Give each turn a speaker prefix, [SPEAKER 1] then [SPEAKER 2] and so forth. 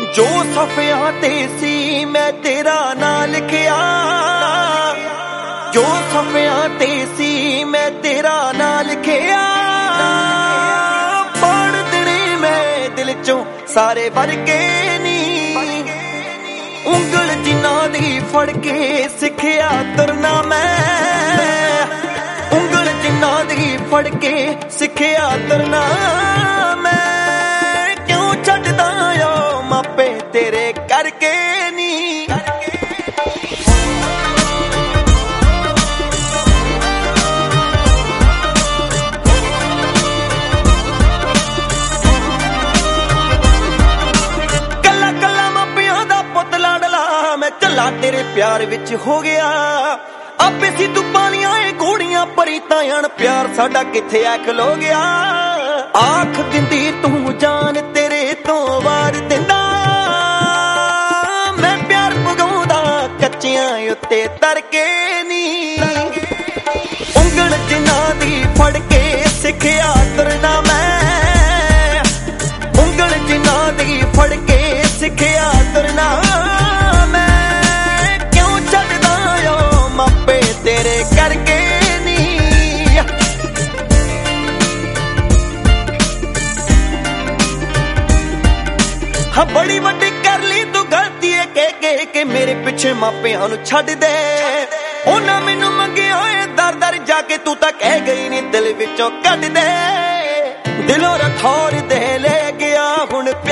[SPEAKER 1] ਜੋ ਸਫਿਆਂ ਤੇ ਸੀ ਮੈਂ ਤੇਰਾ ਨਾਂ ਲਿਖਿਆ, ਜੋ ਸਫਿਆਂ ਤੇ ਸੀ ਮੈਂ ਤੇਰਾ ਨਾਂ ਲਿਖਿਆ। ਪੜ ਦੇਣੇ ਮੈਂ ਦਿਲ ਚੋਂ ਸਾਰੇ ਵਰਗੇ ਨੀ, ਉਂਗਲ ਜਿਨ੍ਹਾਂ ਦੀ ਫੜ ਕੇ ਸਿੱਖਿਆ ਤੁਰਨਾ ਮੈਂ, ਉਂਗਲ ਜਿਨ੍ਹਾਂ ਦੀ ਫੜ ਕੇ ਸਿੱਖਿਆ ਤੁਰਨਾ ਮੈਂ। ਕਿਉਂ ਛੱਡਦਾ ਓ ਮਾਪੇ ਤੇਰੇ ਕਰਕੇ ਨੀ। ਕੱਲਾ ਕੱਲਾ ਮਾਪਿਆਂ ਦਾ ਪੁੱਤ ਲਾਡਲਾ ਮੈਂ ਝੱਲਾ ਤੇਰੇ ਪਿਆਰ ਵਿੱਚ ਹੋ ਗਿਆ। ਆਪੇ ਸੀ ਤੂੰ ਪਾਲੀਆਂ ਏ ਗੋੜੀਆਂ ਭਰੀ ਤਾਂ ਅਣ ਪਿਆਰ ਸਾਡਾ ਕਿੱਥੇ ਆ ਖਲੋ ਗਿਆ। ਆਖ ਦਿੰਦੀ ਤੂੰ ਜਾਨ ਤੇਰੇ ਤੋਂ ਵਾਰ ਦਿੰਦਾ, ਮੈਂ ਪਿਆਰ ਪਗਾਉਂਦਾ ਕੱਚਿਆਂ ਉੱਤੇ ਤਰਕੇ ਨੀ। ਉਂਗਲ ਜਿਨ੍ਹਾਂ ਦੀ ਫੜ ਕੇ ਸਿੱਖਿਆ ਤੁਰਨਾ ਮੈਂ, ਉਂਗਲ ਜਿਨ੍ਹਾਂ ਦੀ ਫੜ ਕੇ ਸਿੱਖਿਆ ਤੁਰਨਾ ਮੈਂ। ਕਿਉਂ ਛੱਡਦਾ ਓ ਮਾਪੇ ਤੇਰੇ ਕਰਕੇ ਨੀ। ਹਾਂ ਬੜੀ ਵੱਡੀ ਕਰ ਲਈ ਤੂੰ ਗਲਤੀ ਏ ਕਹਿ ਕੇ ਮੇਰੇ ਪਿੱਛੇ ਮਾਪਿਆਂ ਨੂੰ ਛੱਡ ਦੇ। ਉਹਨਾਂ ਮੈਨੂੰ ਮੰਗਿਆ ਏ ਦਰ ਦਰ ਜਾ ਕੇ ਤੂੰ ਤਾਂ ਕਹਿ ਗਈ ਨੀ ਦਿਲ ਵਿੱਚੋਂ ਕੱਢ ਦੇ। ਦਿਲੋਂ ਰਖੌਰ ਦੇ ਲੈ ਗਿਆ ਹੁਣ